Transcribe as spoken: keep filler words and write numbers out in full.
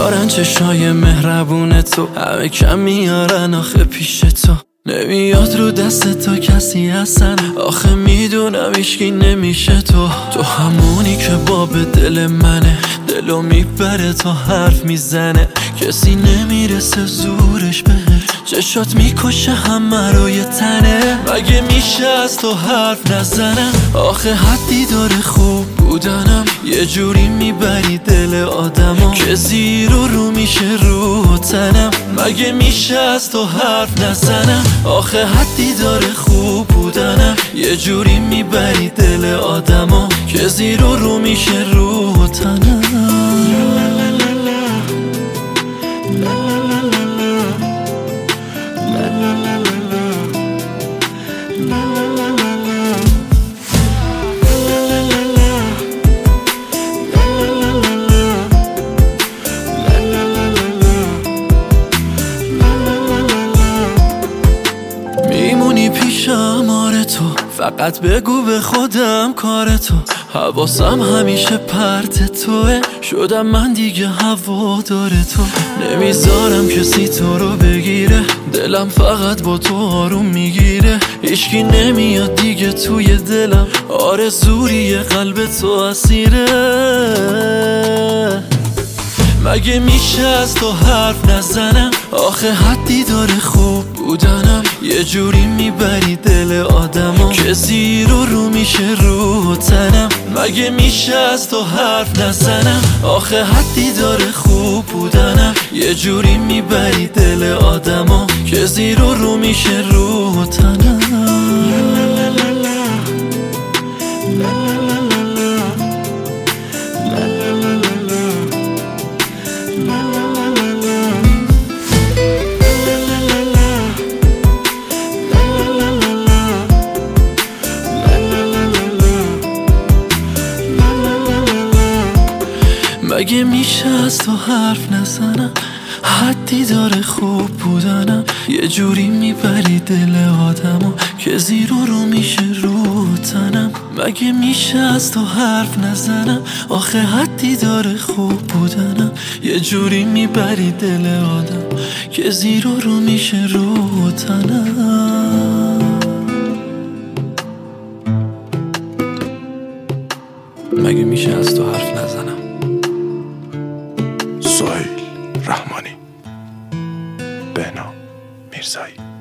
دارن چشای مهربون تو، همه کم میارن آخه پیش تو. نمیاد رو دست تو کسی هستن، آخه میدونم ایشکی نمیشه تو. تو همونی که باب دل منه، دلو میبره تا حرف میزنه، کسی نمیرسه زورش بهت. چشات میکشه همه رو یه تنه، مگه میشه از تو حرف نزنم؟ آخه حدی داره خوب بودنم، یه جوری میبری دل آدمو که زیر و رو میشه رو تنم. مگه میشه از تو حرف نزنم؟ آخه حدی داره خوب بودنم، یه جوری میبری دل آدمو که زیر و رو میشه رو تنم. میمونی پیشم آره تو، فقط بگو به خودم کار تو. حواسم همیشه پرت توه، شدم من دیگه هوادار تو. نمیذارم کسی تو رو بگیره، دلم فقط با تو آروم میگیره. هیچکی نمیاد دیگه توی دلم، آرزوی قلب تو اسیره. مگه میشه از تو حرف نزنم؟ آخه حدی داره خوب بودنم، یه جوری میبری دل آدمو که زیر و رو میشه رو تنم. مگه میشه از تو حرف نزنم؟ آخه حدی داره خوب بودنم، یه جوری میبری دل آدمو که زیر و رو میشه رو تنم. مگه میشه از تو حرف نزنم؟ حدی داره خوب بودنم، یه جوری میبری دل آدمو که زیر و رو میشه رو تنم. مگه میشه از تو حرف نزنم؟ آخه حدی داره خوب بودنم، یه جوری میبری دل آدم که زیر و رو میشه رو تنم. مگه میشه از تو حرف نزنم؟ سهیل رحمانی، بهنام میرزایی.